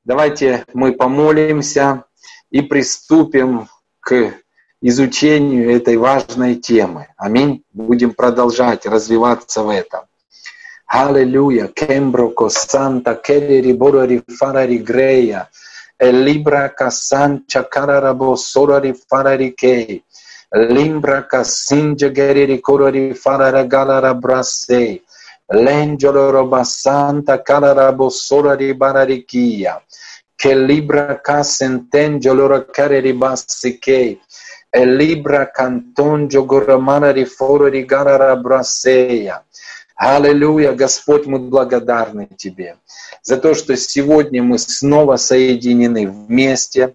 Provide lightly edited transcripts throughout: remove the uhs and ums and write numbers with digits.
давайте мы помолимся и приступим к изучению этой важной темы. Аминь. Будем продолжать развиваться в этом. Аллилуйя. Кемброко санта керери борори фарари грея. Элибра касан чакарарабо сорари фарари кей. Лимбра касинджа герери корори фарара галара брасей. Ленджолороба санта карарабо сорари барарикия. Che libra casentengio loro careri bassi che e libra cantongio горамара рифора ригара брасея. Аллилуйя, Господь, мы благодарны Тебе за то, что сегодня мы снова соединены вместе,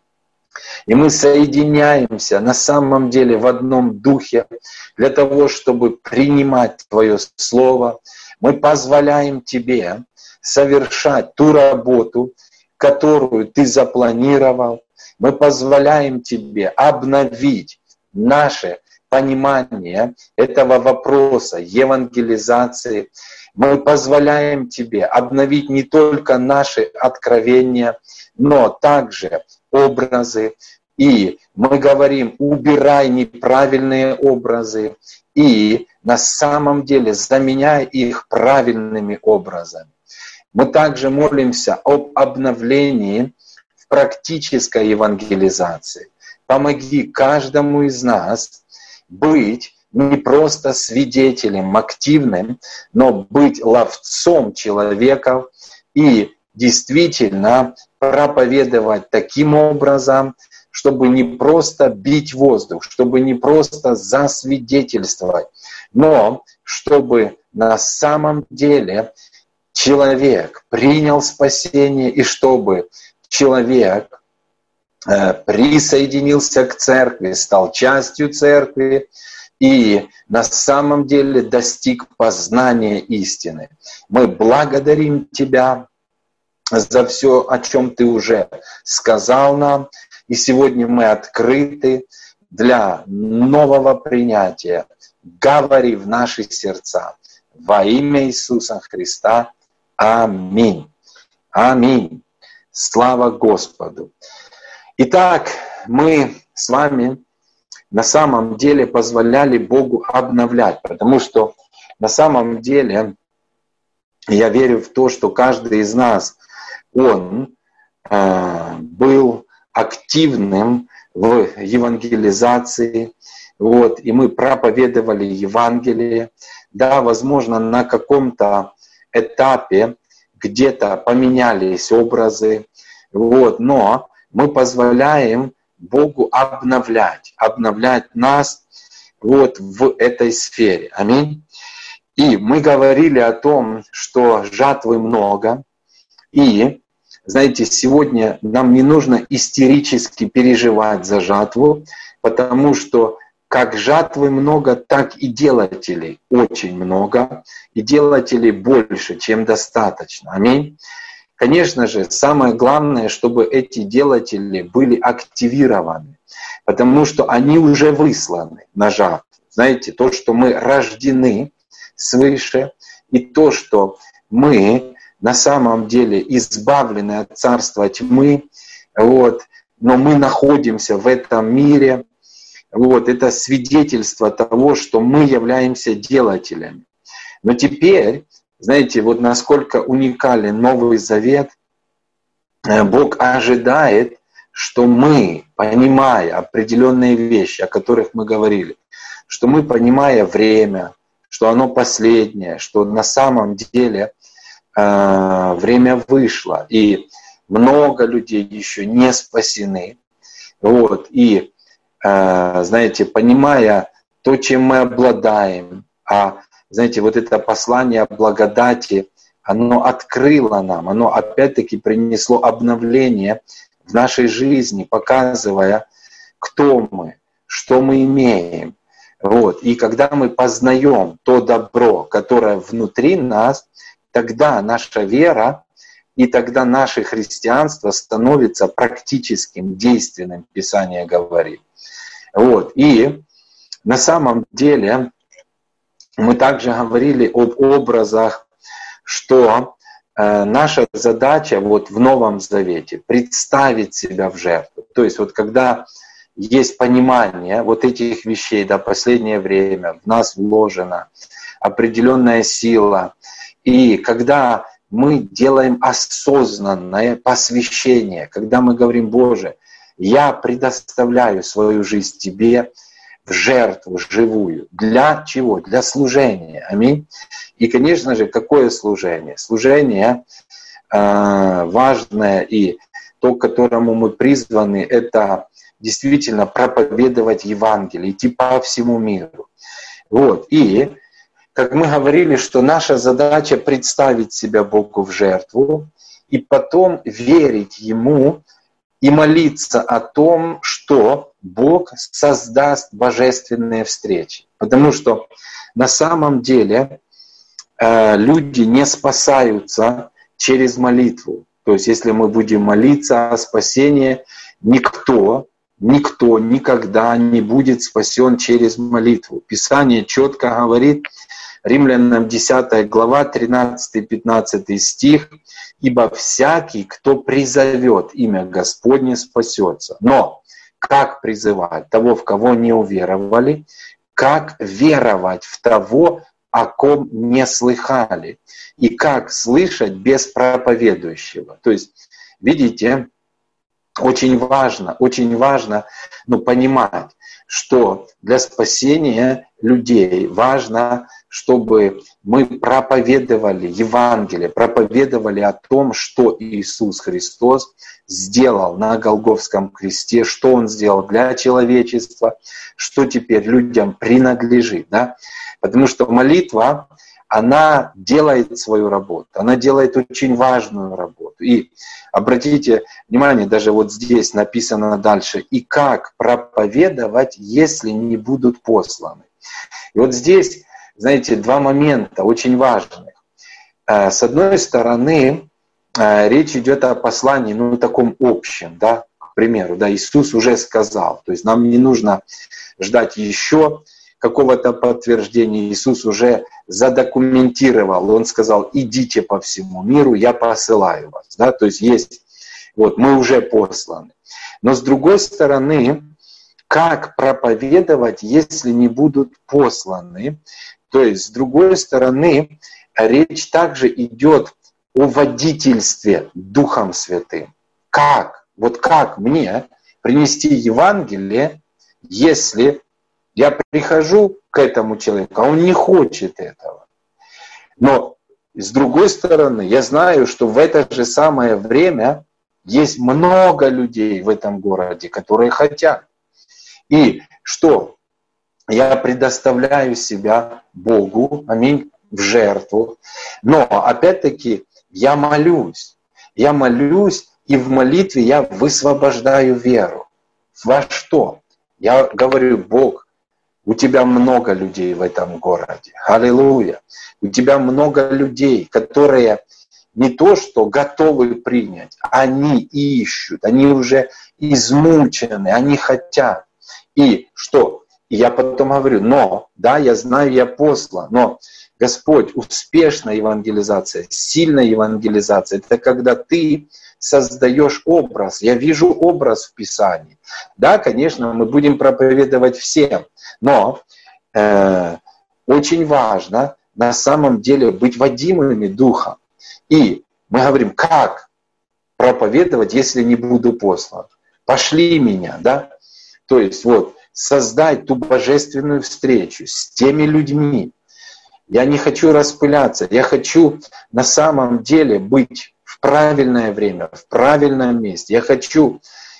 и мы соединяемся на самом деле в одном духе для того, чтобы принимать Твое Слово. Мы позволяем Тебе совершать ту работу, которую Ты запланировал. Мы позволяем Тебе обновить наше понимание этого вопроса евангелизации. Мы позволяем Тебе обновить не только наши откровения, но также образы. И мы говорим, убирай неправильные образы и на самом деле заменяй их правильными образами. Мы также молимся об обновлении в практической евангелизации. Помоги каждому из нас быть не просто свидетелем активным, но быть ловцом человеков и действительно проповедовать таким образом, чтобы не просто бить воздух, чтобы не просто засвидетельствовать, но чтобы на самом деле человек принял спасение, и чтобы человек присоединился к церкви, стал частью церкви и на самом деле достиг познания истины. Мы благодарим Тебя за все, о чем Ты уже сказал нам, и сегодня мы открыты для нового принятия. Говори в наши сердца. Во имя Иисуса Христа. Аминь. Аминь. Слава Господу. Итак, мы с вами на самом деле позволяли Богу обновлять, потому что на самом деле я верю в то, что каждый из нас, он был активным в евангелизации, и мы проповедовали Евангелие. Да, возможно, на каком-то этапе где-то поменялись образы, но мы позволяем Богу обновлять нас в этой сфере. Аминь. И мы говорили о том, что жатвы много, и, знаете, сегодня нам не нужно истерически переживать за жатву, потому что как жатвы много, так и делателей очень много, и делателей больше, чем достаточно. Аминь. Конечно же, самое главное, чтобы эти делатели были активированы, потому что они уже высланы на жатву. Знаете, то, что мы рождены свыше, и то, что мы на самом деле избавлены от царства тьмы, но мы находимся в этом мире. Это свидетельство того, что мы являемся делателями. Но теперь, знаете, насколько уникален Новый Завет, Бог ожидает, что мы, понимая определенные вещи, о которых мы говорили, что мы, понимая время, что оно последнее, что на самом деле время вышло, и много людей еще не спасены. И знаете, понимая то, чем мы обладаем, знаете, это послание о благодати, оно открыло нам, оно опять-таки принесло обновление в нашей жизни, показывая, кто мы, что мы имеем. И когда мы познаем то добро, которое внутри нас, тогда наша вера и тогда наше христианство становится практическим, действенным, Писание говорит. И на самом деле мы также говорили об образах, что наша задача вот в Новом Завете представить себя в жертву. То есть вот когда есть понимание вот этих вещей, да, последнее время в нас вложена определенная сила, и когда мы делаем осознанное посвящение, когда мы говорим: Боже, я предоставляю свою жизнь Тебе в жертву живую. Для чего? Для служения. Аминь. И, конечно же, какое служение? Служение важное, и то, к которому мы призваны, это действительно проповедовать Евангелие, идти по всему миру. Вот. И, как мы говорили, что наша задача представить себя Богу в жертву, и потом верить Ему и молиться о том, что Бог создаст божественные встречи. Потому что на самом деле люди не спасаются через молитву. То есть если мы будем молиться о спасении, никто никогда не будет спасен через молитву. Писание четко говорит, Римлянам 10 глава, 13-15 стих: «Ибо всякий, кто призовет имя Господне, спасется». Но как призывать? Того, в кого не уверовали. Как веровать в того, о ком не слыхали? И как слышать без проповедующего? То есть, видите, очень важно понимать, что для спасения людей важно, чтобы мы проповедовали Евангелие, проповедовали о том, что Иисус Христос сделал на Голгофском кресте, что Он сделал для человечества, что теперь людям принадлежит. Да? Потому что молитва, она делает свою работу, она делает очень важную работу. И обратите внимание, даже вот здесь написано дальше: «И как проповедовать, если не будут посланы?» И вот здесь, знаете, два момента очень важных. С одной стороны, речь идет о послании, таком общем, да, к примеру, да, Иисус уже сказал, то есть нам не нужно ждать еще какого-то подтверждения. Иисус уже задокументировал, Он сказал: идите по всему миру, я посылаю вас. Да? То есть мы уже посланы. Но с другой стороны, как проповедовать, если не будут посланы? То есть, с другой стороны, речь также идет о водительстве Духом Святым. Как? Вот как мне принести Евангелие, если я прихожу к этому человеку, а он не хочет этого? Но с другой стороны, я знаю, что в это же самое время есть много людей в этом городе, которые хотят. И что? Я предоставляю себя Богу, аминь, в жертву. Но опять-таки я молюсь. И в молитве я высвобождаю веру. Во что? Я говорю: Бог, у Тебя много людей в этом городе. Аллилуйя. У Тебя много людей, которые не то что готовы принять, они ищут, они уже измучены, они хотят. И что? И я потом говорю: я знаю, я послан, но Господь, успешная евангелизация, сильная евангелизация, это когда ты создаешь образ. Я вижу образ в Писании. Да, конечно, мы будем проповедовать всем, но очень важно на самом деле быть водимыми Духом. И мы говорим: как проповедовать, если не буду послан? Пошли меня, да? То есть создать ту божественную встречу с теми людьми. Я не хочу распыляться, я хочу на самом деле быть в правильное время, в правильном месте. Я хочу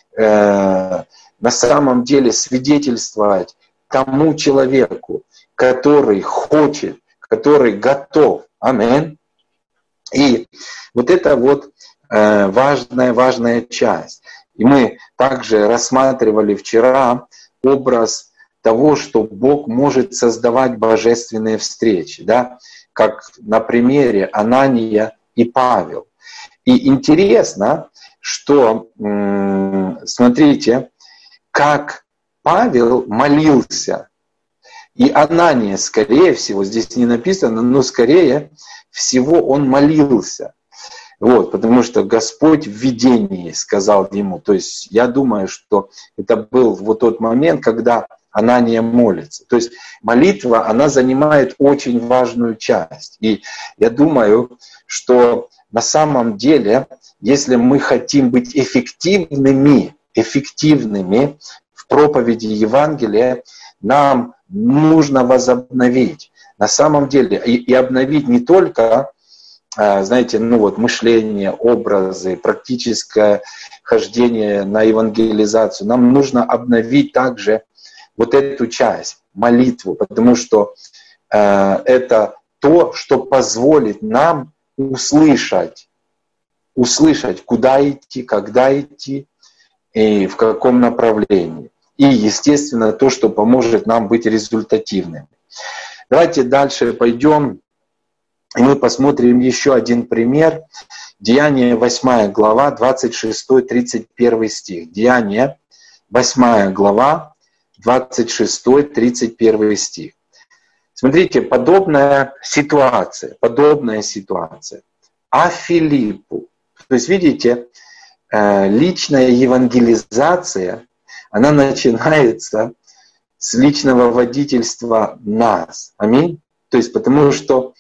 на самом деле свидетельствовать тому человеку, который хочет, который готов. Аминь. И это важная часть. И мы также рассматривали вчера образ того, что Бог может создавать божественные встречи, да? Как на примере Анания и Павел. И интересно, что, смотрите, как Павел молился. И Анания, скорее всего, здесь не написано, но скорее всего он молился. Вот, потому что Господь в видении сказал ему. То есть я думаю, что это был вот тот момент, когда Анания молится. То есть молитва, она занимает очень важную часть. И я думаю, что на самом деле, если мы хотим быть эффективными в проповеди Евангелия, нам нужно возобновить. На самом деле, и обновить не только, знаете, мышление, образы, практическое хождение на евангелизацию. Нам нужно обновить также вот эту часть, молитву, потому что это то, что позволит нам услышать, куда идти, когда идти и в каком направлении. И, естественно, то, что поможет нам быть результативными. Давайте дальше пойдем, и мы посмотрим еще один пример. Деяния 8 глава, 26-31 стих. Деяния 8 глава, 26-31 стих. Смотрите, подобная ситуация. А Филиппу, то есть видите, личная евангелизация, она начинается с личного водительства нас. Аминь. То есть потому что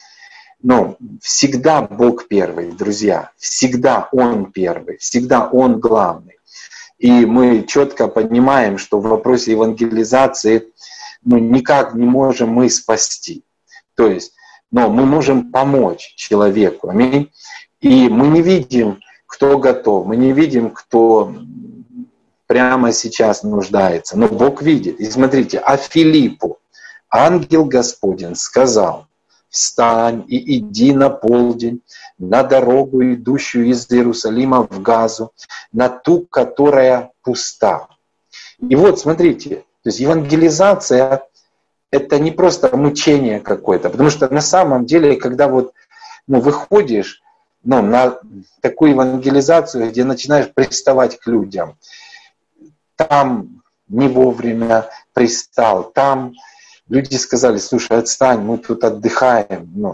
всегда Бог первый, друзья. Всегда Он первый, всегда Он главный. И мы четко понимаем, что в вопросе евангелизации никак не можем мы спасти. То есть, но мы можем помочь человеку. Аминь. И мы не видим, кто готов, мы не видим, кто прямо сейчас нуждается. Но Бог видит. И смотрите, а Филиппу ангел Господень сказал: «Встань и иди на полдень на дорогу, идущую из Иерусалима в Газу, на ту, которая пуста». И вот смотрите, то есть евангелизация — это не просто мучение какое-то, потому что на самом деле, когда выходишь на такую евангелизацию, где начинаешь приставать к людям, там не вовремя пристал, там люди сказали: слушай, отстань, мы тут отдыхаем,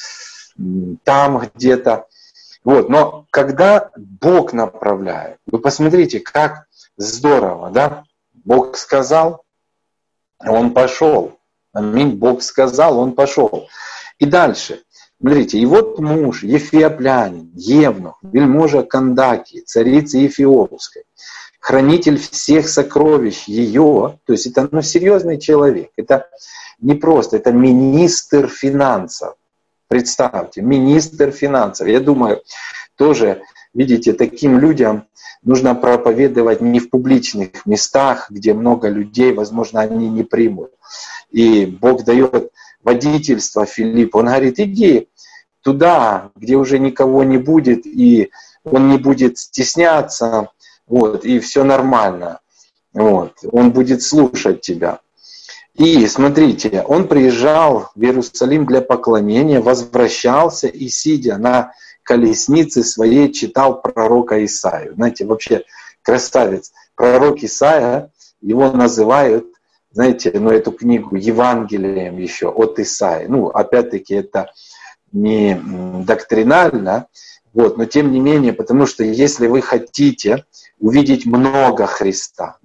там где-то. Вот. Но когда Бог направляет, вы посмотрите, как здорово, да? Бог сказал, Он пошел. Аминь. Бог сказал, Он пошел. И дальше. Смотрите, и вот муж, ефиоплянин, евнух, вельможа Кандаки, царицы Эфиопской, хранитель всех сокровищ ее, то есть это серьезный человек, это не просто, это министр финансов. Представьте, министр финансов. Я думаю, тоже, видите, таким людям нужно проповедовать не в публичных местах, где много людей, возможно, они не примут. И Бог дает водительство Филиппу. Он говорит: иди туда, где уже никого не будет, и он не будет стесняться, и все нормально. Он будет слушать тебя. И смотрите, он приезжал в Иерусалим для поклонения, возвращался и, сидя на колеснице своей, читал пророка Исаию. Знаете, вообще красавец. Пророк Исаия, его называют, знаете, эту книгу Евангелием еще от Исаии. Опять-таки, это не доктринально, но тем не менее, потому что если вы хотите увидеть много Христа,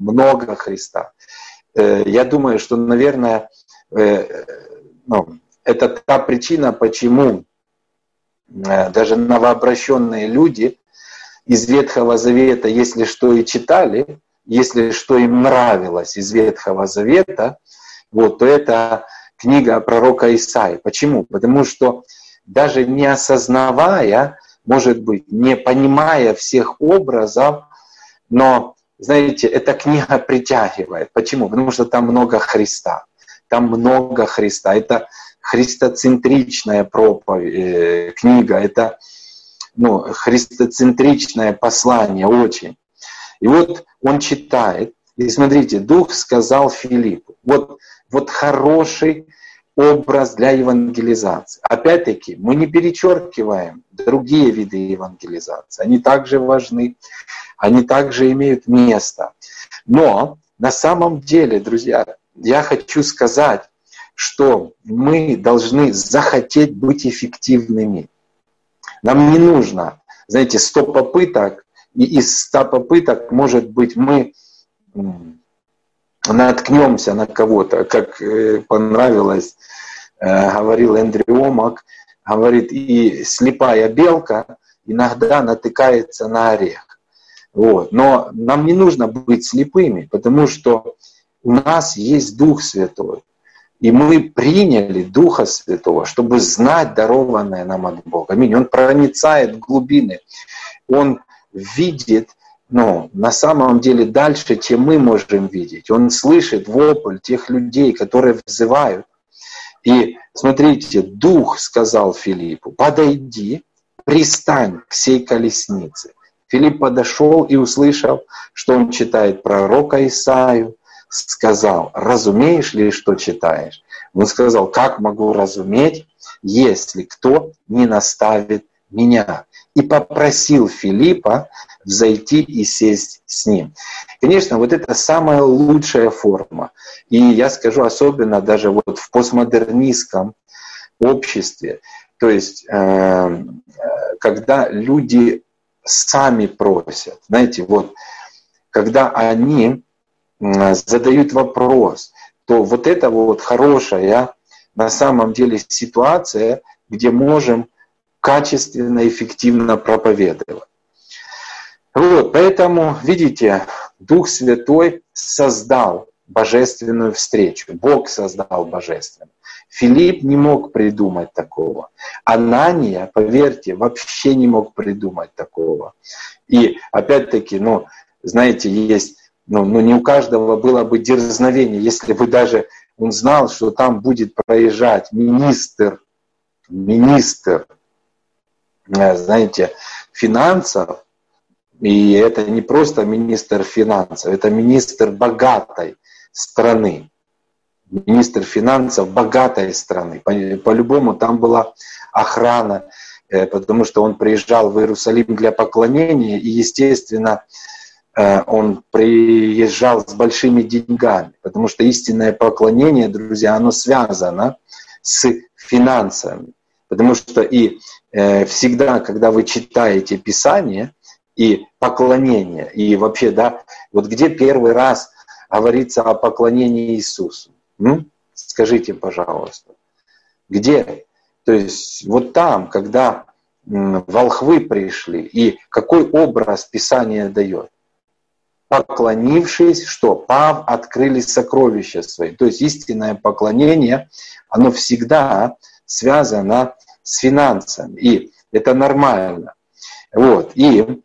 я думаю, что, наверное, это та причина, почему даже новообращенные люди из Ветхого Завета, если что и читали, если что им нравилось из Ветхого Завета, то это книга пророка Исаии. Почему? Потому что даже не осознавая, может быть, не понимая всех образов, но, знаете, эта книга притягивает. Почему? Потому что там много Христа. Это христоцентричная проповедь, книга, это христоцентричное послание очень. И вот он читает, и смотрите, Дух сказал Филиппу: вот хороший образ для евангелизации. Опять-таки, мы не перечеркиваем другие виды евангелизации. Они также важны, они также имеют место. Но на самом деле, друзья, я хочу сказать, что мы должны захотеть быть эффективными. Нам не нужно знаете, 100 попыток, и из 100 попыток, может быть, мы наткнемся на кого-то, как понравилось, говорил Эндрю Омак, говорит, и слепая белка иногда натыкается на орех. Вот. Но нам не нужно быть слепыми, потому что у нас есть Дух Святой. И мы приняли Духа Святого, чтобы знать дарованное нам от Бога. Аминь. Он проницает в глубины. Он видит, на самом деле дальше, чем мы можем видеть. Он слышит вопль тех людей, которые взывают. И смотрите, Дух сказал Филиппу: подойди, пристань к сей колеснице. Филипп подошел и услышал, что он читает пророка Исаию, сказал: разумеешь ли, что читаешь? Он сказал: как могу разуметь, если кто не наставит меня? И попросил Филиппа взойти и сесть с ним. Конечно, вот это самая лучшая форма. И я скажу, особенно даже вот в постмодернистском обществе, то есть когда люди сами просят, знаете, вот когда они задают вопрос, то вот это вот хорошая на самом деле ситуация, где можем качественно, эффективно проповедовать. Вот, поэтому, видите, Дух Святой создал божественную встречу. Бог создал божественную. Филипп не мог придумать такого. Анания, поверьте, вообще не мог придумать такого. И опять-таки, знаете, есть, не у каждого было бы дерзновение, если бы даже он знал, что там будет проезжать министр, знаете, финансов, и это не просто министр финансов, это министр богатой страны. Министр финансов богатой страны. По-любому там была охрана, потому что он приезжал в Иерусалим для поклонения, и, естественно, он приезжал с большими деньгами, потому что истинное поклонение, друзья, оно связано с финансами. Потому что и всегда, когда вы читаете Писание и поклонение, и вообще, да, вот где первый раз говорится о поклонении Иисусу? Скажите, пожалуйста, где? То есть вот там, когда волхвы пришли, и какой образ Писание дает? Поклонившись, что? Пав открыли сокровища свои. То есть истинное поклонение, оно всегда связано с финансами. И это нормально. Вот. И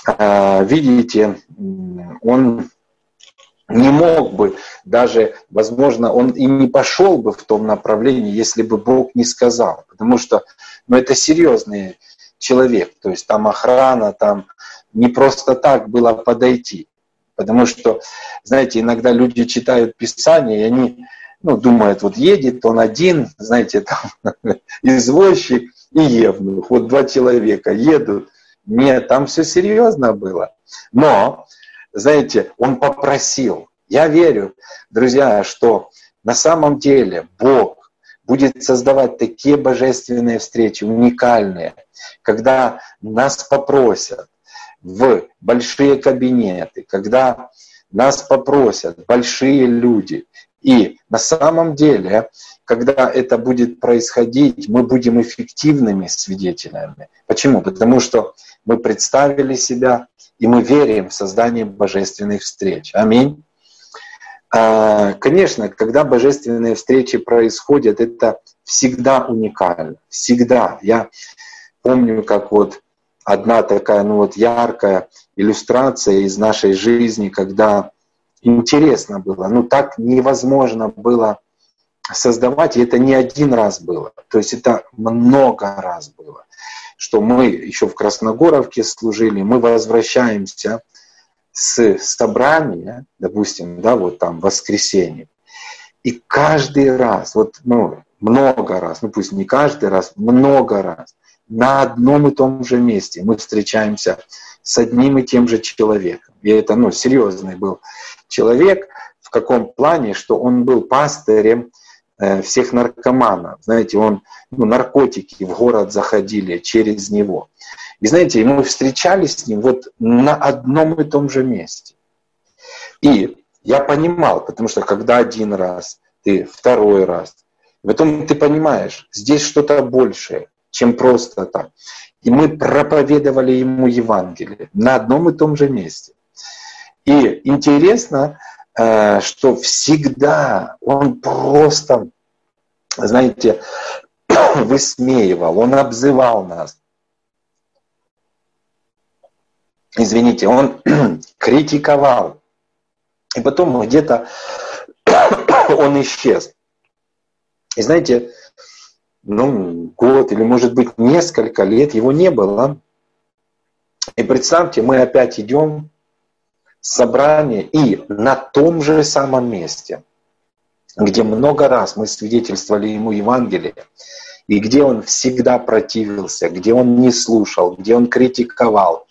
видите, он не мог бы даже, возможно, он и не пошел бы в том направлении, если бы Бог не сказал. Потому что это серьезный человек. То есть там охрана, там не просто так было подойти. Потому что, знаете, иногда люди читают Писание, и они думают, вот едет он один, знаете, там извозчик и евнух. Вот 2 человека едут. Нет, там все серьезно было. Но, знаете, он попросил. Я верю, друзья, что на самом деле Бог будет создавать такие божественные встречи, уникальные, когда нас попросят в большие кабинеты, когда нас попросят большие люди. И на самом деле, когда это будет происходить, мы будем эффективными свидетелями. Почему? Потому что мы представили себя, и мы верим в создание божественных встреч. Аминь. Конечно, когда божественные встречи происходят, это всегда уникально. Всегда. Я помню, как вот одна такая яркая иллюстрация из нашей жизни, когда интересно было, так невозможно было создавать, и это не один раз было, то есть это много раз было, что мы еще в Красногоровке служили, мы возвращаемся с собрания, допустим, да, вот там в воскресенье, и каждый раз, много раз, пусть не каждый раз, много раз, на одном и том же месте мы встречаемся с одним и тем же человеком. И это, серьезный был человек, в каком плане, что он был пастырем всех наркоманов. Знаете, наркотики в город заходили через него. И знаете, мы встречались с ним вот на одном и том же месте. И я понимал, потому что когда один раз, ты второй раз, потом ты понимаешь, здесь что-то большее, чем просто так. И мы проповедовали ему Евангелие на одном и том же месте. И интересно, что всегда он просто, знаете, высмеивал, он обзывал нас. Извините, он критиковал. И потом где-то он исчез. И знаете, год или, может быть, несколько лет его не было. И представьте, мы опять идем в собрание и на том же самом месте, где много раз мы свидетельствовали ему Евангелие, и где он всегда противился, где он не слушал, где он критиковал,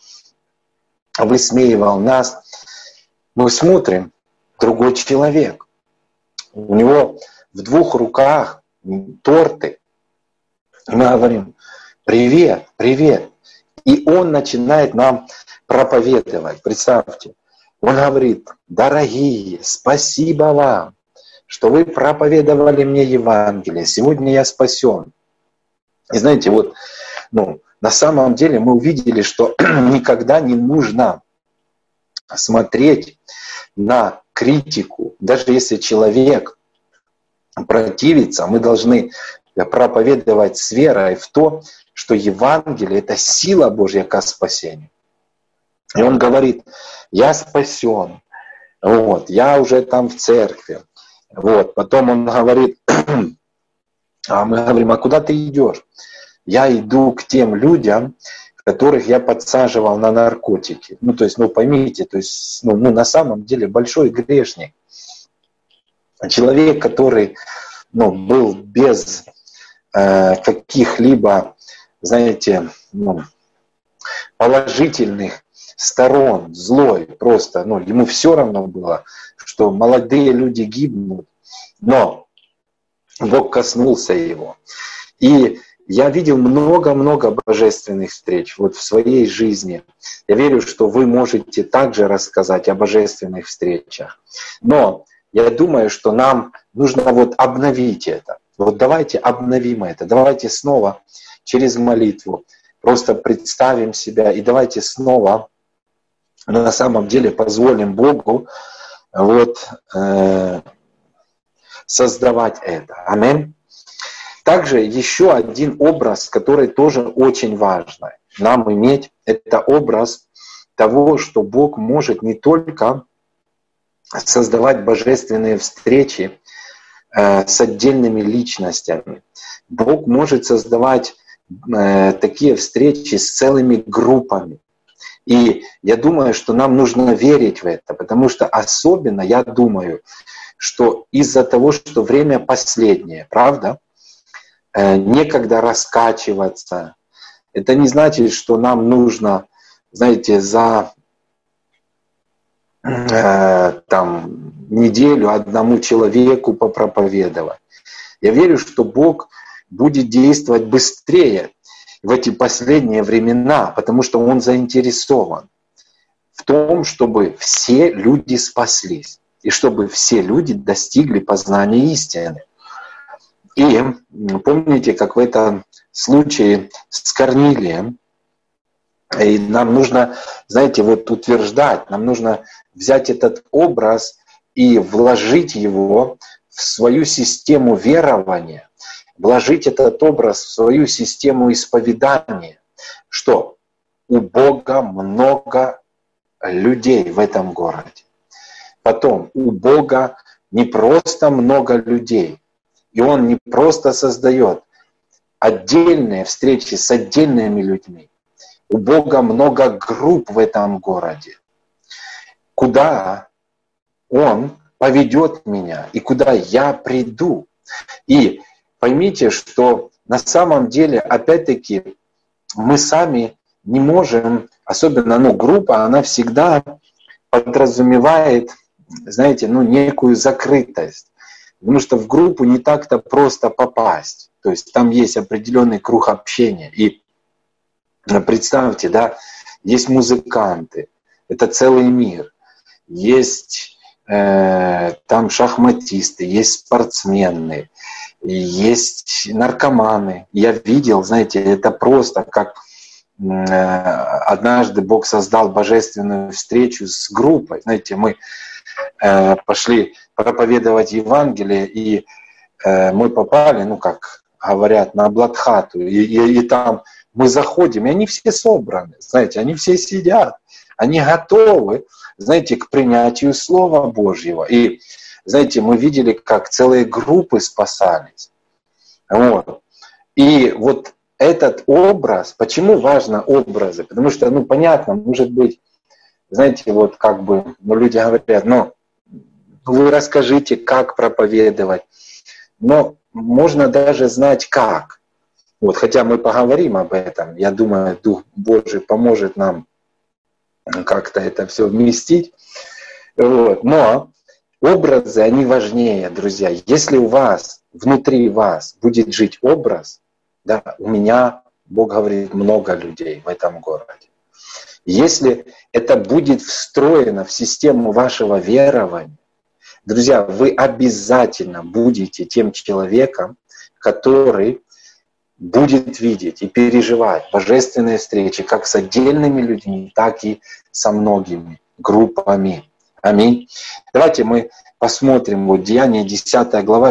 высмеивал нас. Мы смотрим, другой человек. У него в 2 руках торты. И мы говорим: привет, привет. И он начинает нам проповедовать. Представьте, он говорит: дорогие, спасибо вам, что вы проповедовали мне Евангелие. Сегодня я спасен. И знаете, вот, на самом деле мы увидели, что никогда не нужно смотреть на критику. Даже если человек противится, мы должны проповедовать с верой в то, что Евангелие — это сила Божья к спасению. И он говорит: я спасен, я уже там в церкви. Потом он говорит, а мы говорим: а куда ты идешь? Я иду к тем людям, которых я подсаживал на наркотики. Поймите, на самом деле большой грешник. Человек, который, был без каких-либо, знаете, положительных сторон, злой просто, ему все равно было, что молодые люди гибнут, но Бог коснулся его. И я видел много-много божественных встреч в своей жизни. Я верю, что вы можете также рассказать о божественных встречах. Но я думаю, что нам нужно обновить это. Давайте обновим это. Давайте снова через молитву просто представим себя. И давайте снова на самом деле позволим Богу создавать это. Аминь. Также еще один образ, который тоже очень важно нам иметь, это образ того, что Бог может не только создавать божественные встречи с отдельными личностями. Бог может создавать такие встречи с целыми группами. И я думаю, что нам нужно верить в это, потому что особенно я думаю, что из-за того, что время последнее, правда? Некогда раскачиваться. Это не значит, что нам нужно, знаете, за неделю одному человеку попроповедовать. Я верю, что Бог будет действовать быстрее в эти последние времена, потому что Он заинтересован в том, чтобы все люди спаслись и чтобы все люди достигли познания истины. И помните, как в этом случае с Корнилием, и нам нужно, знаете, утверждать, нам нужно взять этот образ и вложить его в свою систему верования, вложить этот образ в свою систему исповедания, что у Бога много людей в этом городе. Потом, у Бога не просто много людей, и Он не просто создает отдельные встречи с отдельными людьми. У Бога много групп в этом городе, куда Он поведет меня и куда я приду. И поймите, что на самом деле, опять-таки, мы сами не можем, особенно группа, она всегда подразумевает, знаете, некую закрытость. Потому что в группу не так-то просто попасть. То есть там есть определенный круг общения. И Представьте, да, есть музыканты, это целый мир, есть там шахматисты, есть спортсмены, есть наркоманы. Я видел, знаете, это просто как однажды Бог создал божественную встречу с группой. Знаете, мы пошли проповедовать Евангелие, и мы попали, ну как говорят, на Бладхату, и там мы заходим, и они все собраны, знаете, они все сидят, они готовы, знаете, к принятию Слова Божьего. И, знаете, мы видели, как целые группы спасались. Вот. И вот этот образ, почему важно образы? Потому что, ну, понятно, может быть, знаете, вот как бы, ну, люди говорят, ну, вы расскажите, как проповедовать. Но можно даже знать, как. Вот, хотя мы поговорим об этом. Я думаю, Дух Божий поможет нам как-то это все вместить. Вот. Но образы, они важнее, друзья. Если у вас, внутри вас будет жить образ, да, у меня, Бог говорит, много людей в этом городе. Если это будет встроено в систему вашего верования, друзья, вы обязательно будете тем человеком, который будет видеть и переживать божественные встречи как с отдельными людьми, так и со многими группами. Аминь. Давайте мы посмотрим вот Деяния 10 глава,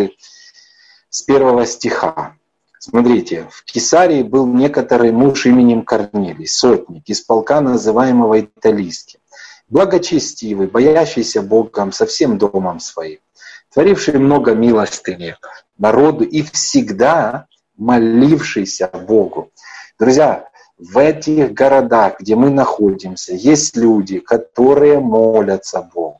с 1 стиха. Смотрите, в Кесарии был некоторый муж именем Корнилий, сотник, из полка, называемого Италийским, благочестивый, боящийся Богом со всем домом своим, творивший много милостыни народу и всегда молившийся Богу. Друзья, в этих городах, где мы находимся, есть люди, которые молятся Богу,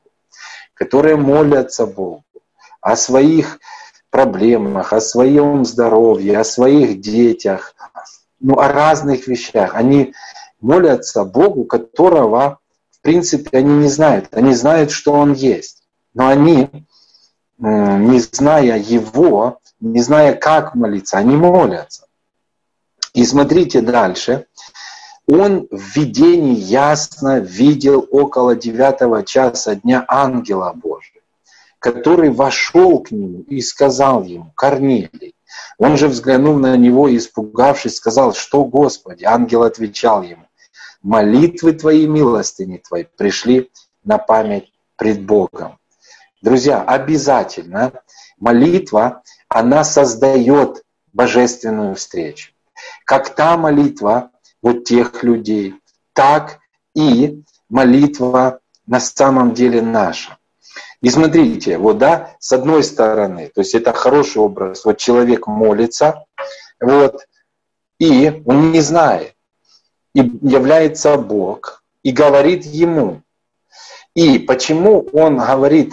о своих проблемах, о своем здоровье, о своих детях, ну, о разных вещах. Они молятся Богу, которого, в принципе, они не знают. Они знают, что Он есть. Но они, не зная Его, не зная, как молиться, они молятся. И смотрите дальше. Он в видении ясно видел около 9 часа дня ангела Божия, который вошел к нему и сказал ему: Корнилий. Он же, взглянув на него и испугавшись, сказал: что, Господи? Ангел отвечал ему: молитвы твои, милостыни твои пришли на память пред Богом. Друзья, обязательно молитва, она создает божественную встречу. Как та молитва вот тех людей, так и молитва на самом деле наша. И смотрите, вот да, с одной стороны, то есть это хороший образ, вот человек молится, вот, и он не знает, и является Бог, и говорит ему. И почему он говорит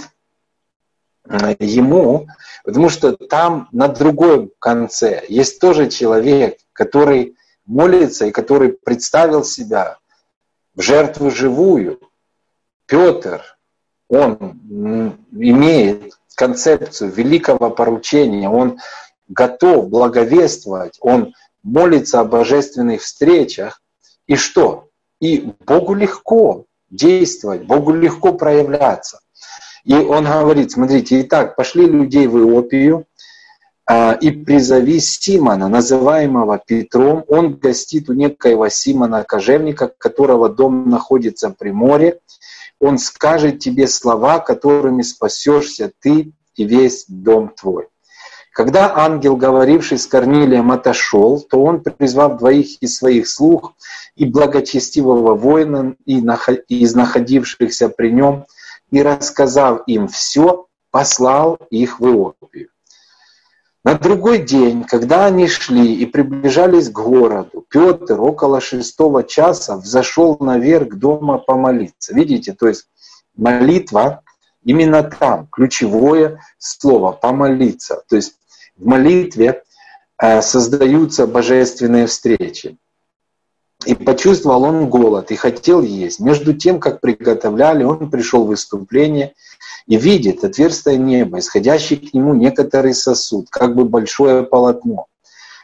ему? Потому что там на другом конце есть тоже человек, который молится и который представил себя в жертву живую. Петр, он имеет концепцию великого поручения, он готов благовествовать, он молится о божественных встречах. И что? И Богу легко действовать, Богу легко проявляться. И он говорит: смотрите, итак, пошли людей в Иопию и призови Симона, называемого Петром. Он гостит у некоего Симона кожевника, которого дом находится при море. Он скажет тебе слова, которыми спасешься ты и весь дом твой. Когда ангел, говоривший с Корнилием, отошел, то он, призвав 2 из своих слуг и благочестивого воина из находившихся при нем, и, рассказав им все, послал их в Иопию. На другой день, когда они шли и приближались к городу, Петр около 6 часа взошел наверх дома помолиться. Видите, то есть молитва именно там, ключевое слово — помолиться. То есть в молитве создаются божественные встречи. И почувствовал он голод и хотел есть. Между тем, как приготовляли, он пришел в выступление и видит отверстие неба, исходящий к нему некоторый сосуд, как бы большое полотно,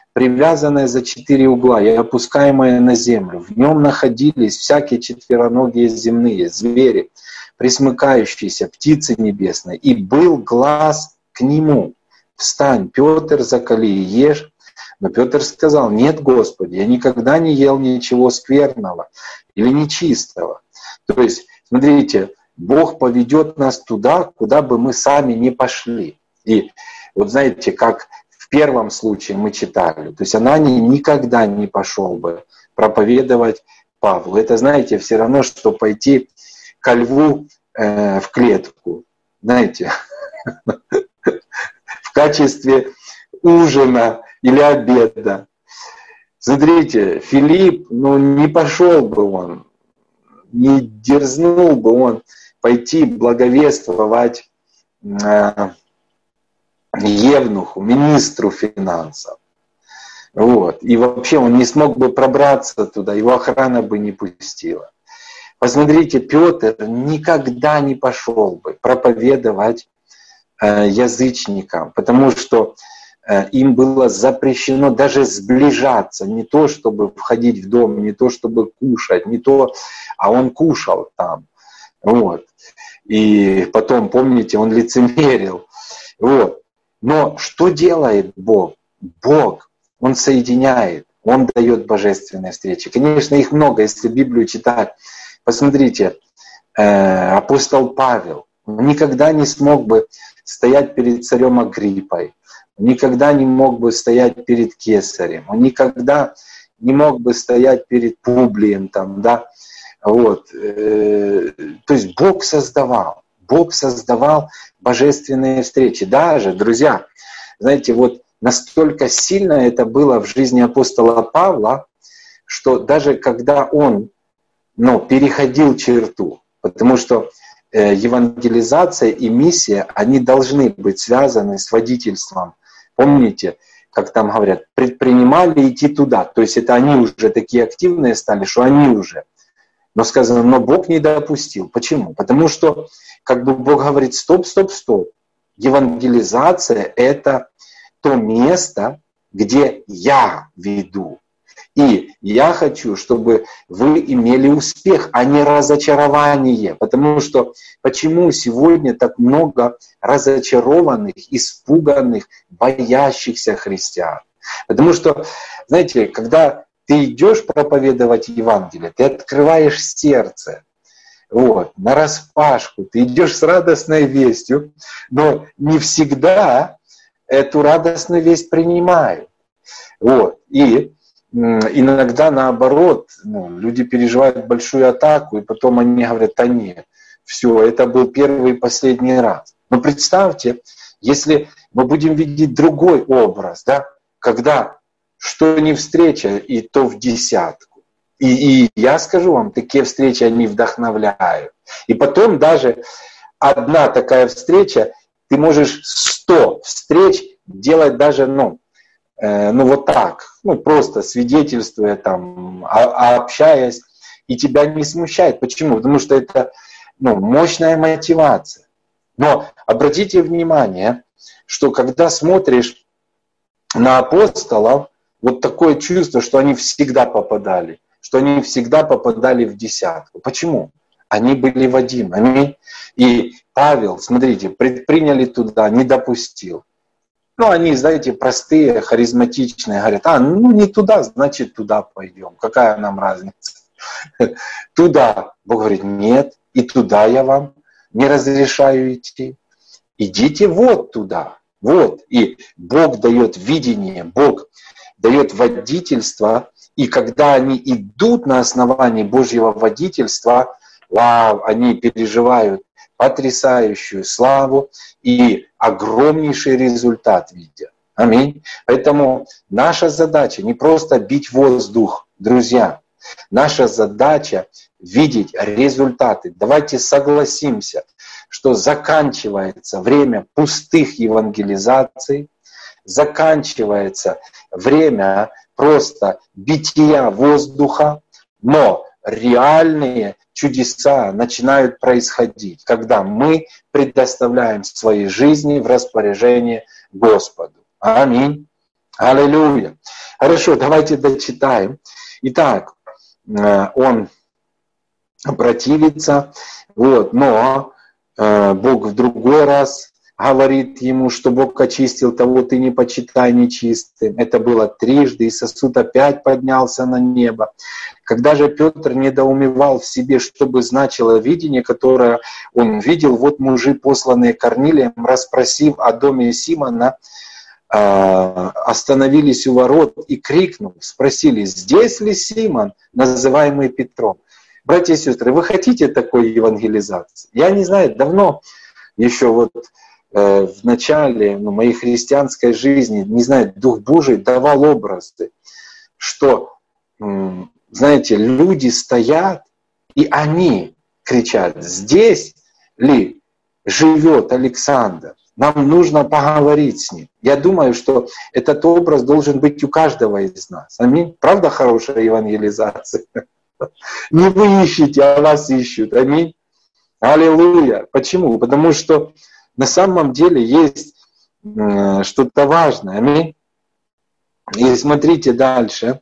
привязанное за 4 угла и опускаемое на землю. В нем находились всякие четвероногие земные звери, пресмыкающиеся, птицы небесные. И был глас к нему: «Встань, Петр, закали и ешь». Но Петр сказал: «Нет, Господи, я никогда не ел ничего скверного или нечистого». То есть, смотрите, Бог поведет нас туда, куда бы мы сами не пошли. И вот знаете, как в первом случае мы читали, то есть Ананий никогда не пошел бы проповедовать Павлу. Это, знаете, все равно, что пойти ко льву в клетку, знаете, в качестве ужина или обеда. Смотрите, Филипп, не пошел бы он, не дерзнул бы он пойти благовествовать евнуху, министру финансов. Вот. И вообще он не смог бы пробраться туда, его охрана бы не пустила. Посмотрите, Петр никогда не пошел бы проповедовать язычникам, потому что им было запрещено даже сближаться, не то чтобы входить в дом, не то чтобы кушать, не то, а он кушал там. Вот. И потом, помните, он лицемерил. Вот. Но что делает Бог? Бог, Он соединяет, Он дает божественные встречи. Конечно, их много, если Библию читать. Посмотрите, апостол Павел никогда не смог бы стоять перед царем Агриппой, никогда не мог бы стоять перед Кесарем, он никогда не мог бы стоять перед Публием там, да. Вот. То есть Бог создавал божественные встречи. Даже, друзья, знаете, вот настолько сильно это было в жизни апостола Павла, что даже когда он переходил черту, потому что евангелизация и миссия, они должны быть связаны с водительством. Помните, как там говорят, предпринимали идти туда. То есть это они уже такие активные стали, что они уже. Но сказано, но Бог не допустил. Почему? Потому что Бог говорит, стоп. Евангелизация — это то место, где я веду. И я хочу, чтобы вы имели успех, а не разочарование. Потому что почему сегодня так много разочарованных, испуганных, боящихся христиан? Потому что, знаете, когда ты идешь проповедовать Евангелие, ты открываешь сердце, нараспашку, ты идешь с радостной вестью, но не всегда эту радостную весть принимают. И иногда наоборот, люди переживают большую атаку, и потом они говорят, да нет, все, это был первый и последний раз. Но представьте, если мы будем видеть другой образ, да, когда что не встреча, и то в десятку. И я скажу вам, такие встречи, они вдохновляют. И потом даже одна такая встреча, ты можешь 100 встреч делать даже, вот так, просто свидетельствуя там, общаясь, и тебя не смущает. Почему? Потому что это, мощная мотивация. Но обратите внимание, что когда смотришь на апостолов, вот такое чувство, что они всегда попадали, в десятку. Почему? Они были вадимы. И Павел, смотрите, предприняли туда, не допустил. Они, знаете, простые, харизматичные, говорят, не туда, значит туда пойдем. Какая нам разница? Туда. Бог говорит, нет, и туда я вам не разрешаю идти. Идите вот туда. Вот. И Бог дает видение, Бог дает водительство. И когда они идут на основании Божьего водительства, они переживают потрясающую славу и огромнейший результат видят. Аминь. Поэтому наша задача не просто бить воздух, друзья. Наша задача видеть результаты. Давайте согласимся, что заканчивается время пустых евангелизаций, заканчивается время просто бития воздуха, но реальные чудеса начинают происходить, когда мы предоставляем свои жизни в распоряжение Господу. Аминь. Аллилуйя. Хорошо, давайте дочитаем. Итак, он противится, вот, но Бог в другой раз говорит ему, что Бог очистил того, ты не почитай нечистым. Это было трижды, и сосуд опять поднялся на небо. Когда же Петр недоумевал в себе, что бы значило видение, которое он видел, вот мужи, посланные Корнилием, расспросив о доме Симона, остановились у ворот и, крикнув, спросили, здесь ли Симон, называемый Петром? Братья и сестры, вы хотите такой евангелизации? Я не знаю, давно, еще вот в начале моей христианской жизни, не знаю, Дух Божий давал образы, что, знаете, люди стоят, и они кричат, здесь ли живет Александр? Нам нужно поговорить с ним. Я думаю, что этот образ должен быть у каждого из нас. Аминь. Правда хорошая евангелизация? Не вы ищете, а вас ищут. Аминь. Аллилуйя. Почему? Потому что на самом деле есть что-то важное. Аминь. И смотрите дальше.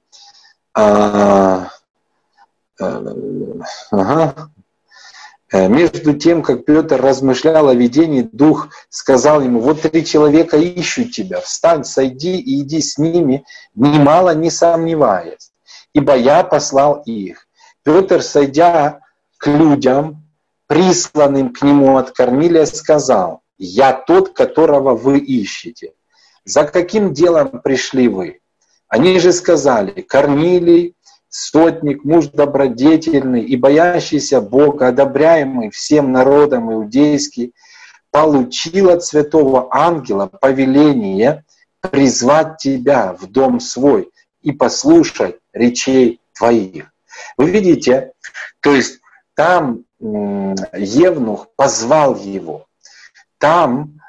Между тем, как Петр размышлял о видении, Дух сказал ему, вот 3 человека ищут тебя, встань, сойди и иди с ними, немало не сомневаясь, ибо я послал их. Петр, сойдя к людям, присланным к нему от Корнилия, сказал, я тот, которого вы ищете. За каким делом пришли вы? Они же сказали, Корнилий, сотник, муж добродетельный и боящийся Бога, одобряемый всем народом иудейский, получил от святого ангела повеление призвать тебя в дом свой и послушать речей твоих. Вы видите, то есть там Евнух позвал его, там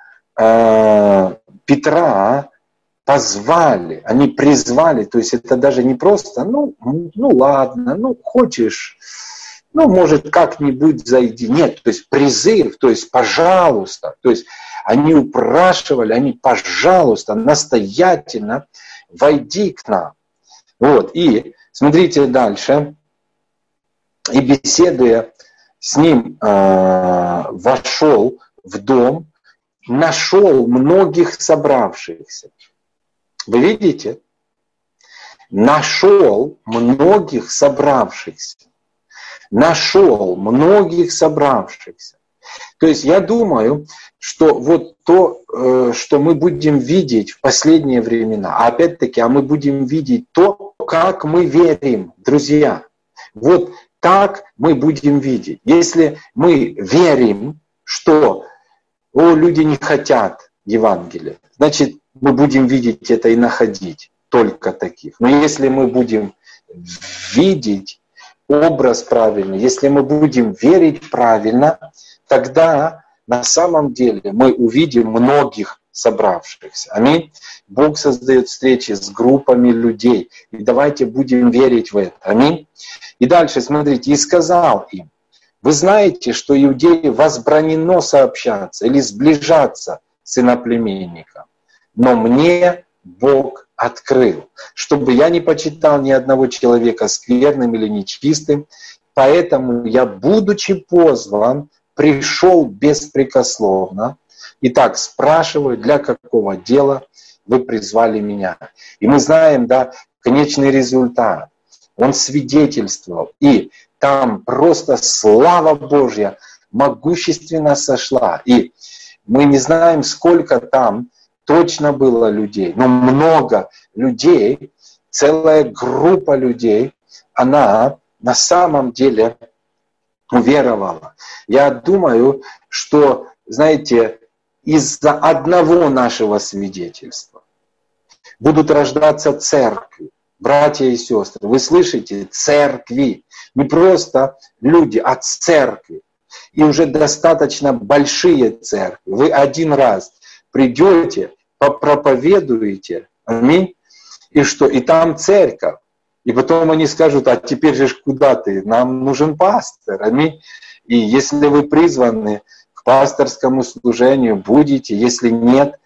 Петра позвали, они призвали, то есть это даже не просто, ну ладно, хочешь, может как-нибудь зайди. Нет, то есть призыв, то есть пожалуйста, то есть они упрашивали, они пожалуйста, настоятельно войди к нам. Вот, и смотрите дальше, и беседуя с ним вошел в дом, нашел многих собравшихся. Вы видите? Нашел многих собравшихся. Нашел многих собравшихся. То есть я думаю, что вот то, что мы будем видеть в последние времена, опять-таки, мы будем видеть то, как мы верим, друзья. Вот так мы будем видеть. Если мы верим, что люди не хотят Евангелия, значит, мы будем видеть это и находить только таких. Но если мы будем видеть образ правильный, если мы будем верить правильно, тогда на самом деле мы увидим многих собравшихся. Аминь. Бог создает встречи с группами людей. И давайте будем верить в это. Аминь. И дальше, смотрите, и сказал им, вы знаете, что иудеи возбранено сообщаться или сближаться с иноплеменником. Но мне Бог открыл, чтобы я не почитал ни одного человека скверным или нечистым, поэтому я, будучи позван, пришел беспрекословно. Итак, спрашиваю, для какого дела вы призвали меня? И мы знаем, да, конечный результат. Он свидетельствовал, и там просто слава Божья могущественно сошла. И мы не знаем, сколько там точно было людей, но много людей, целая группа людей, она на самом деле уверовала. Я думаю, что, знаете, из-за одного нашего свидетельства будут рождаться церкви. Братья и сестры, вы слышите? Церкви. Не просто люди, а церкви. И уже достаточно большие церкви. Вы один раз придете, попроповедуете, аминь, и что? И там церковь. И потом они скажут, а теперь же куда ты? Нам нужен пастор, аминь. И если вы призваны к пасторскому служению, будете, если нет,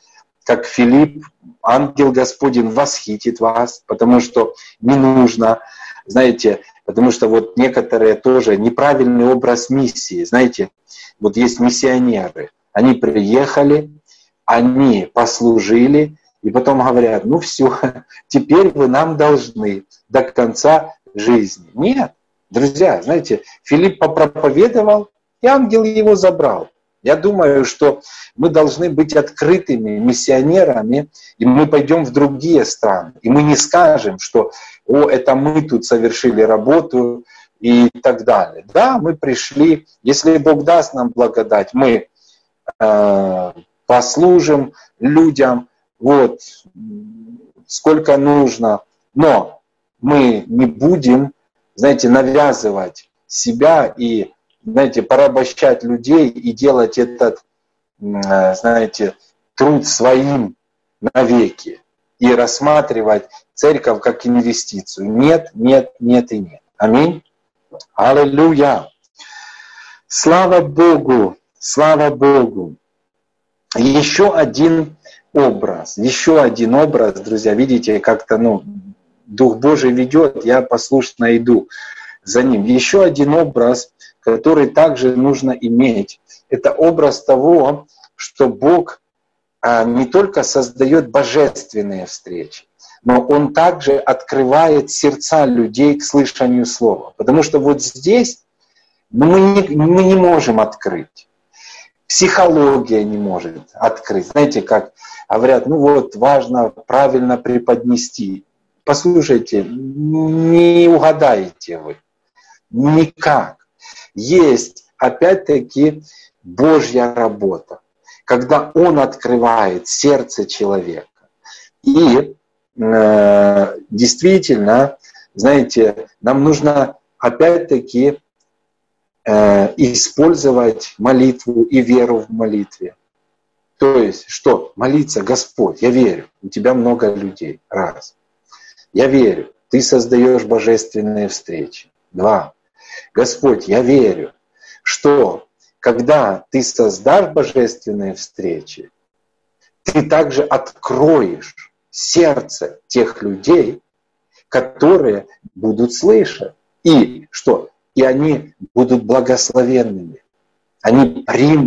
как Филипп, ангел Господень восхитит вас, потому что не нужно, знаете, потому что вот некоторые тоже неправильный образ миссии, знаете, вот есть миссионеры, они приехали, они послужили, и потом говорят, ну все, теперь вы нам должны до конца жизни. Нет, друзья, знаете, Филипп попроповедовал, и ангел его забрал. Я думаю, что мы должны быть открытыми миссионерами, и мы пойдем в другие страны. И мы не скажем, что «О, это мы тут совершили работу» и так далее. Да, мы пришли, если Бог даст нам благодать, мы послужим людям, вот, сколько нужно, но мы не будем, знаете, навязывать себя и, знаете, порабощать людей и делать этот, знаете, труд своим навеки и рассматривать церковь как инвестицию. Нет, нет, нет и нет. Аминь. Аллилуйя. Слава Богу, слава Богу. Еще один образ, друзья, видите, как-то, Дух Божий ведет, я послушно иду за ним. Еще один образ, который также нужно иметь, это образ того, что Бог не только создает божественные встречи, но Он также открывает сердца людей к слышанию Слова. Потому что вот здесь мы не можем открыть. Психология не может открыть. Знаете, как говорят, важно правильно преподнести. Послушайте, не угадаете вы. Никак. Есть, опять-таки, Божья работа, когда Он открывает сердце человека. И действительно, знаете, нам нужно, опять-таки, использовать молитву и веру в молитве. То есть, что? Молиться: Господь, я верю, у Тебя много людей. Раз. Я верю, Ты создаешь божественные встречи. Два. Господь, я верю, что когда Ты создашь божественные встречи, Ты также откроешь сердце тех людей, которые будут слышать. И что? И они будут благословенными. Они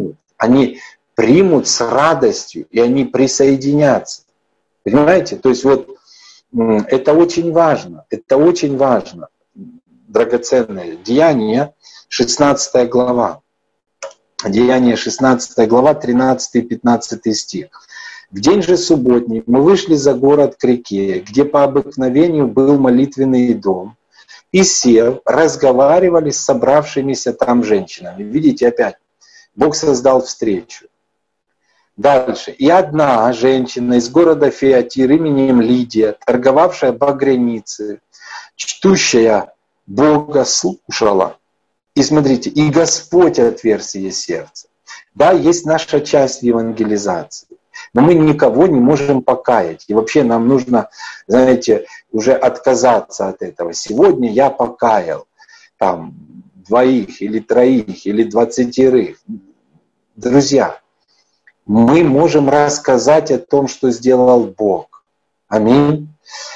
примут с радостью, и они присоединятся. Понимаете? То есть это очень важно. Это очень важно, драгоценное. Деяния, 16 глава. Деяния, 16 глава, 13 и 15 стих. В день же субботний мы вышли за город к реке, где по обыкновению был молитвенный дом, и, сев, разговаривали с собравшимися там женщинами. Видите, опять, Бог создал встречу. Дальше. И одна женщина из города Фиатир именем Лидия, торговавшая багряницы, чтущая Бога, слушала. И смотрите, и Господь отверз ей сердце. Да, есть наша часть в евангелизации. Но мы никого не можем покаять. И вообще нам нужно, знаете, уже отказаться от этого. Сегодня я покаял 2 или 3 или 20. Друзья, мы можем рассказать о том, что сделал Бог. Аминь.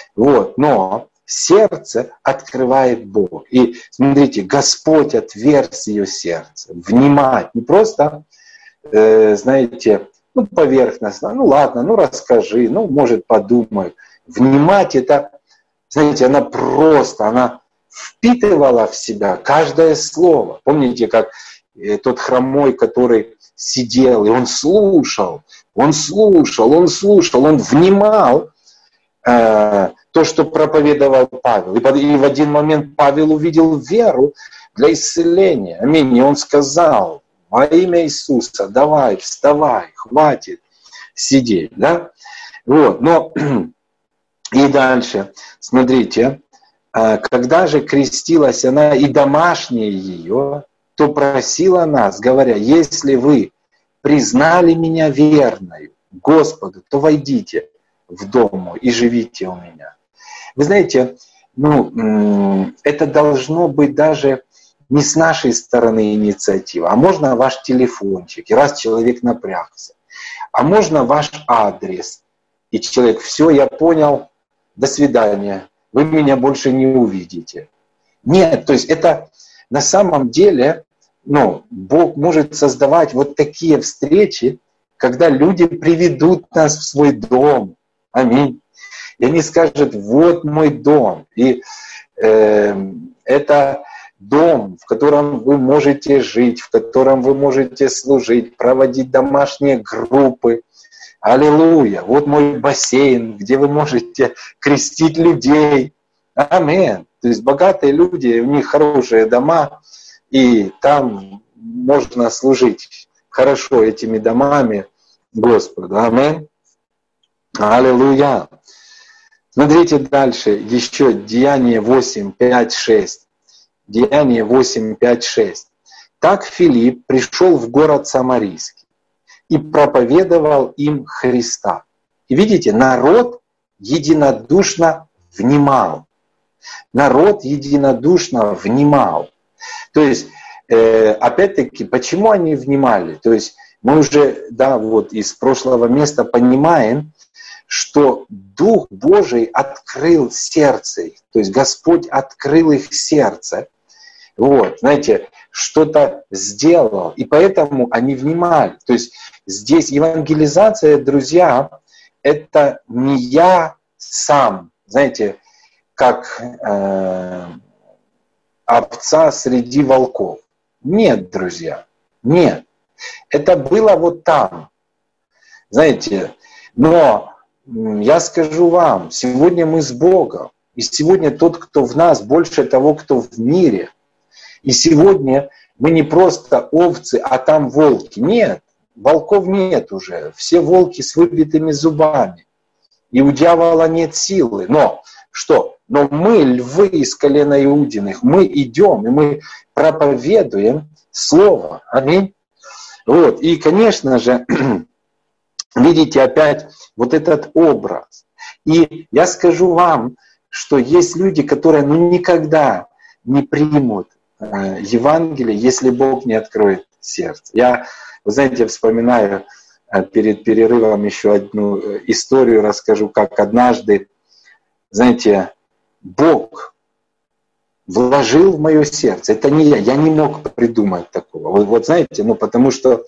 Но сердце открывает Бог. И смотрите, Господь отверз ее сердце. Внимать. Не просто, знаете, поверхностно, ладно, расскажи, может, подумай. Внимать это, знаете, она впитывала в себя каждое слово. Помните, как тот хромой, который сидел, и он слушал, он внимал то, что проповедовал Павел. И в один момент Павел увидел веру для исцеления. Аминь. И он сказал: во имя Иисуса, давай, вставай, хватит сидеть. Да? Но и дальше, смотрите, когда же крестилась она и домашние ее, то просила нас, говоря: если вы признали меня верною Господу, то войдите в дом и живите у меня. Вы знаете, это должно быть даже не с нашей стороны инициатива, а можно ваш телефончик. И раз человек напрягся, а можно ваш адрес? И человек, все, я понял, до свидания, вы меня больше не увидите. Нет, то есть это на самом деле, Бог может создавать вот такие встречи, когда люди приведут нас в свой дом. Аминь. И они скажут, вот мой дом. И это дом, в котором вы можете жить, в котором вы можете служить, проводить домашние группы. Аллилуйя. Вот мой бассейн, где вы можете крестить людей. Аминь. То есть богатые люди, у них хорошие дома, и там можно служить хорошо этими домами Господу. Аминь. Аллилуйя. Смотрите дальше, еще Деяние 8, 5, 6. Деяние 8, 5, 6. Так Филипп пришел в город Самарийский и проповедовал им Христа. И видите, народ единодушно внимал. Народ единодушно внимал. То есть, опять-таки, почему они внимали? То есть, мы уже, из прошлого места понимаем, что Дух Божий открыл сердце их. То есть, Господь открыл их сердце. Знаете, что-то сделал. И поэтому они внимали. То есть, здесь евангелизация, друзья, это не я сам. Знаете, как овца среди волков. Нет, друзья, нет. Это было вот там. Знаете, но я скажу вам, сегодня мы с Богом. И сегодня тот, кто в нас, больше того, кто в мире. И сегодня мы не просто овцы, а там волки. Нет, волков нет уже. Все волки с выбитыми зубами. И у дьявола нет силы. Но что? Но мы, львы из колена Иудиных, мы идем и мы проповедуем Слово. Аминь. И, конечно же, видите опять вот этот образ. И я скажу вам, что есть люди, которые никогда не примут Евангелие, если Бог не откроет сердце. Вы знаете, вспоминаю перед перерывом еще одну историю, расскажу, как однажды, знаете, Бог вложил в мое сердце. Это не я не мог придумать такого. Вот знаете, потому что,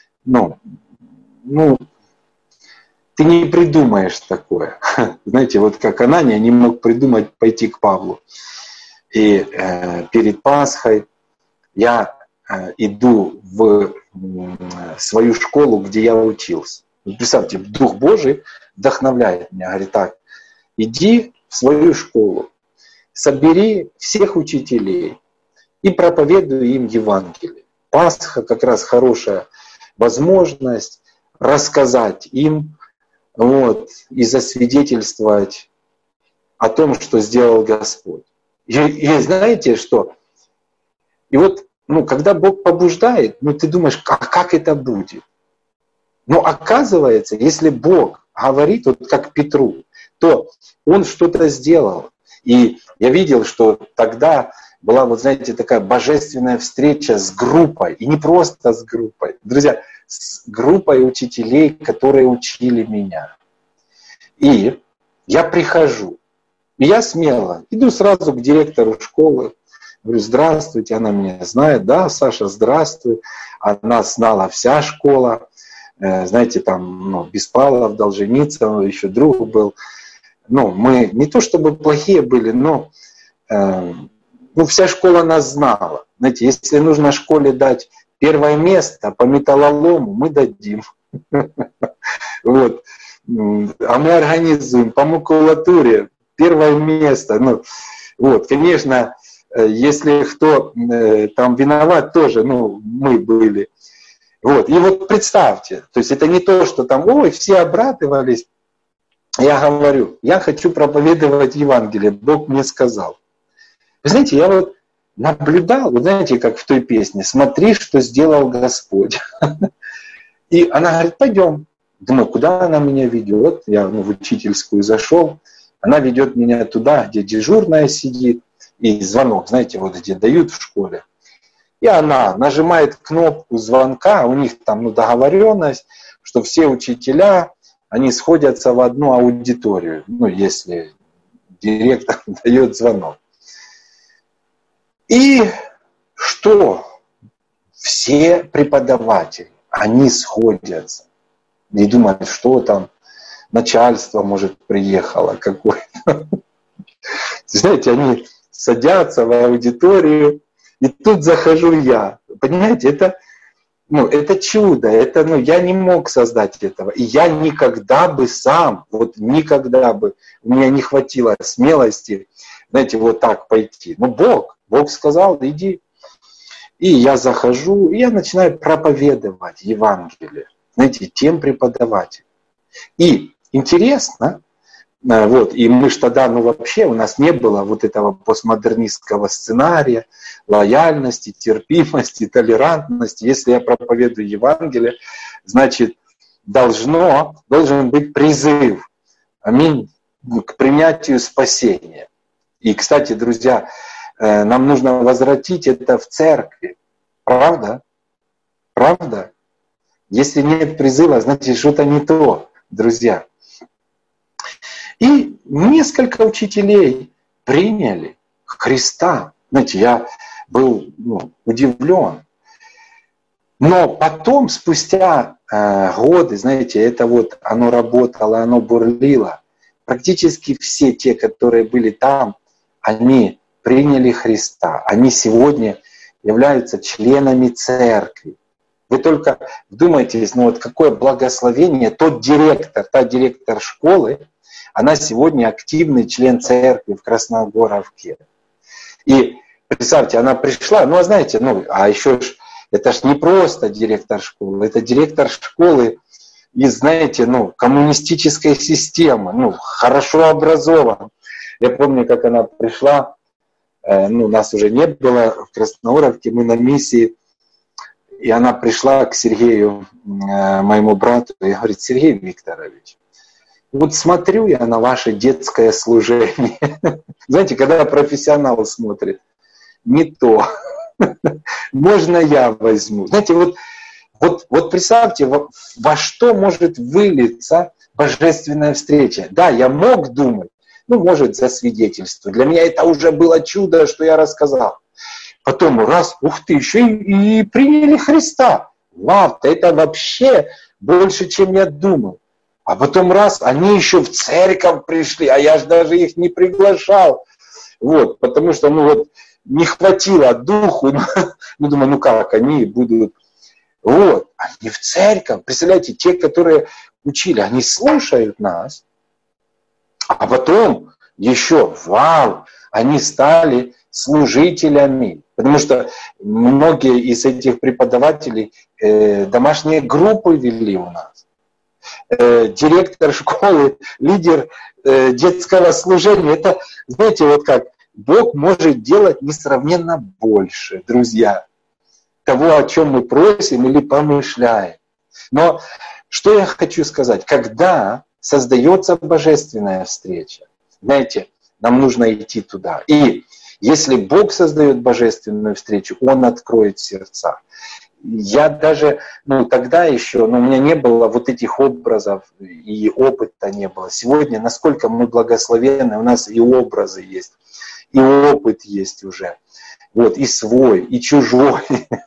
ты не придумаешь такое. Знаете, вот как Анания не мог придумать пойти к Павлу. И перед Пасхой я иду в свою школу, где я учился. Представьте, Дух Божий вдохновляет меня. Говорит так, иди в свою школу, собери всех учителей и проповедуй им Евангелие. Пасха как раз хорошая возможность рассказать им и засвидетельствовать о том, что сделал Господь. И знаете что? И когда Бог побуждает, ты думаешь, как это будет? Но оказывается, если Бог говорит, как Петру, то он что-то сделал. И я видел, что тогда была, знаете, такая божественная встреча с группой. И не просто с группой. Друзья, с группой учителей, которые учили меня. И я прихожу. И я смело иду сразу к директору школы. Говорю, здравствуйте, она меня знает. Да, Саша, здравствуй. Она знала вся школа. Знаете, там Беспалов, Долженицын, еще друг был. Мы не то чтобы плохие были, но вся школа нас знала. Знаете, если нужно школе дать первое место по металлолому, мы дадим. А мы организуем по макулатуре первое место. Конечно, если кто там виноват, тоже, мы были. И представьте, то есть это не то, что там, все обрадовались. Я говорю, я хочу проповедовать Евангелие, Бог мне сказал. Вы знаете, я наблюдал, знаете, как в той песне, смотри, что сделал Господь. И она говорит, пойдем. Думаю, куда она меня ведет? Я в учительскую зашел. Она ведет меня туда, где дежурная сидит. И звонок, знаете, где дают в школе. И она нажимает кнопку звонка, у них там договоренность, что все учителя, они сходятся в одну аудиторию, если директор дает звонок. И что? Все преподаватели, они сходятся. И думают, что там начальство, может, приехало какое-то. Знаете, они садятся в аудиторию, и тут захожу я. Понимаете, это чудо, я не мог создать этого. И я никогда бы сам, никогда бы, у меня не хватило смелости, знаете, вот так пойти. Бог сказал, иди. И я захожу, и я начинаю проповедовать Евангелие, знаете, тем преподавателям. И интересно, и мы же тогда, вообще у нас не было вот этого постмодернистского сценария, лояльности, терпимости, толерантности. Если я проповедую Евангелие, значит, должен быть призыв, аминь, к принятию спасения. И, кстати, друзья, нам нужно возвратить это в церкви. Правда? Правда? Если нет призыва, значит, что-то не то, друзья. И несколько учителей приняли Христа. Знаете, я был удивлен. Но потом, спустя годы, знаете, оно работало, оно бурлило. Практически все те, которые были там, они приняли Христа. Они сегодня являются членами церкви. Вы только вдумайтесь, какое благословение. Та директор школы, она сегодня активный член церкви в Красногоровке. И представьте, она пришла, знаете, а еще это ж не просто директор школы, это директор школы из, знаете, коммунистической системы, хорошо образован. Я помню, как она пришла, нас уже не было в Красногоровке, мы на миссии, и она пришла к Сергею, моему брату, и говорит: Сергей Викторович, смотрю я на ваше детское служение. Знаете, когда профессионал смотрит, не то. Можно я возьму? Знаете, вот представьте, во что может вылиться божественная встреча. Да, я мог думать, может, за свидетельство. Для меня это уже было чудо, что я рассказал. Потом раз, ух ты, еще и приняли Христа. Вау, это вообще больше, чем я думал. А потом раз, они еще в церковь пришли, а я же даже их не приглашал. Потому что, не хватило духу. Думаю, как они будут. Они в церковь. Представляете, те, которые учили, они слушают нас. А потом еще, они стали служителями. Потому что многие из этих преподавателей домашние группы вели у нас. Директор школы, лидер детского служения. Это, знаете, как Бог может делать несравненно больше, друзья, того, о чем мы просим или помышляем. Но что я хочу сказать? Когда создается божественная встреча, знаете, нам нужно идти туда. И если Бог создает божественную встречу, Он откроет сердца. Я даже, тогда еще, у меня не было этих образов, и опыта не было. Сегодня, насколько мы благословенны, у нас и образы есть, и опыт есть уже. И свой, и чужой.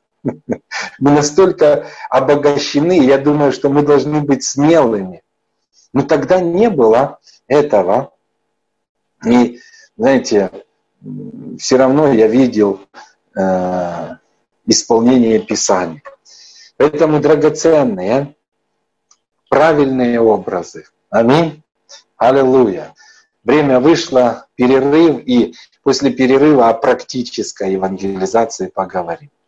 Мы настолько обогащены, я думаю, что мы должны быть смелыми. Но тогда не было этого. И, знаете, все равно я видел исполнение Писаний. Поэтому драгоценные, правильные образы. Аминь. Аллилуйя. Время вышло, перерыв, и после перерыва о практической евангелизации поговорим.